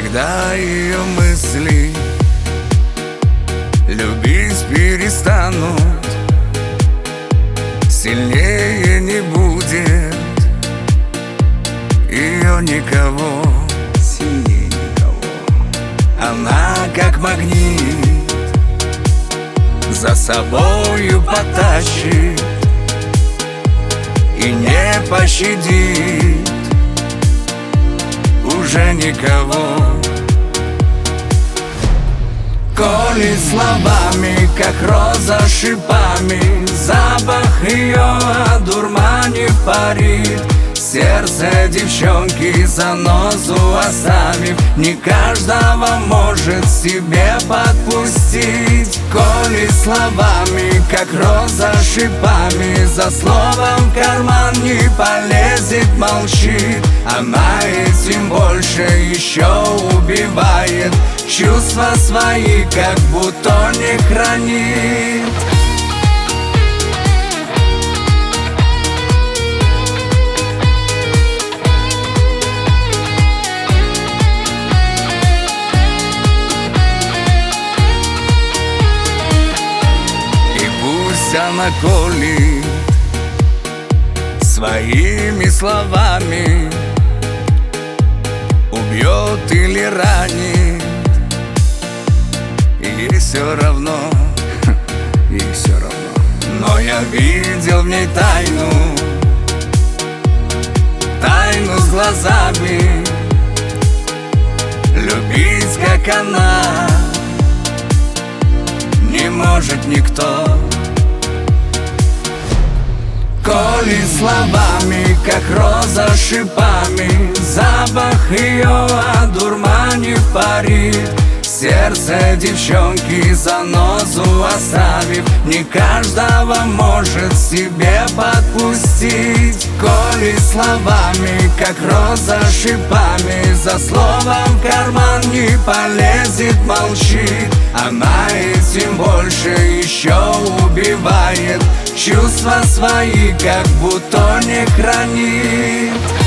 Когда ее мысли любить перестанут, сильнее не будет ее никого, сильнее никого. Она как магнит за собою потащит и не пощадит уже никого. Колет словами, как роза шипами, запах ее одурманив парит. Сердце девчонки занозу оставив, не каждого может себе подпустить. Колет словами, как роза шипами, за словом в карман не полезет, молчит. Она этим больше еще убивает, чувства свои как будто не хранит. Она колет своими словами, убьет или ранит, ей все равно, ей все равно. Но я видел в ней тайну с глазами, любить как она не может никто. Колет словами, как роза шипами, запах ее одурманив парит. Сердце девчонки занозу оставив, не каждого может себе подпустить. Колет словами, как роза шипами, за словом в карман не полезет, молчит. Она этим больше еще убивает, чувства свои как будто не хранит.